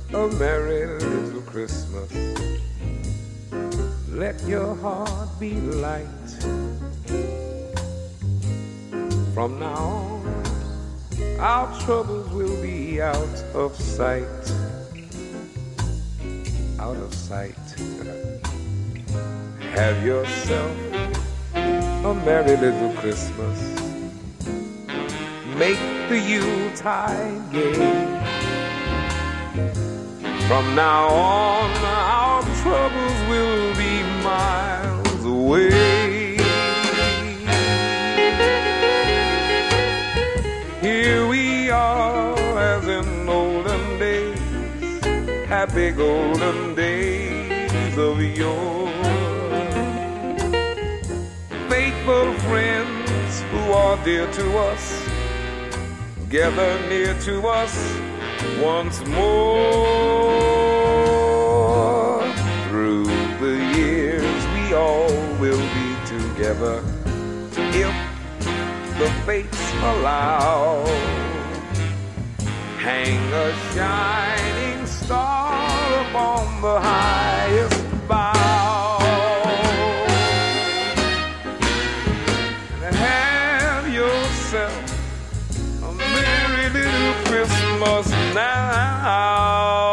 a merry little Christmas. Let your heart be light. From now on, our troubles will be out of sight. Out of sight. Have yourself a merry little Christmas. Make the Yuletide gay. From now on, our troubles will be miles away. Here we are as in olden days, happy golden days of yore. Faithful friends who are dear to us, gather near to us once more. Through the years we all will be together if the fates allow. Hang a shining star upon the highest bough, and have yourself a merry little Christmas now.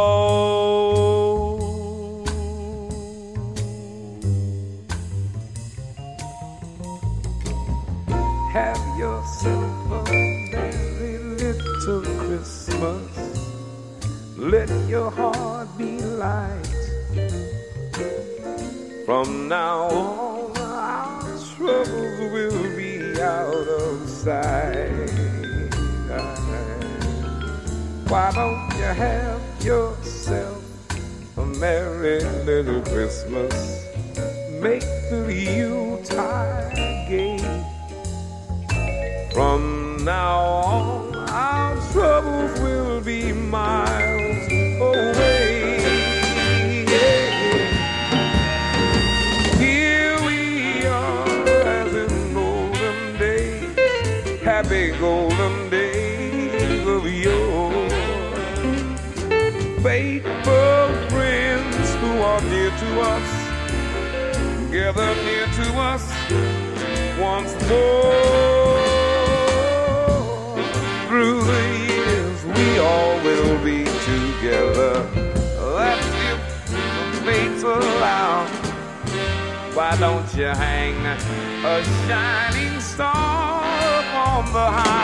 Have yourself a merry little Christmas. Let your heart be light. From now on, our troubles will be out of sight. Why don't you have yourself a merry little Christmas? Make the Yuletide gay. From now on, our troubles will be miles away. Here we are as in olden days, happy golden days of yore. Faithful friends who are dear to us, gather near to us once more. Through the years we all will be together. That's if the fates allow. Why don't you hang a shining star upon the high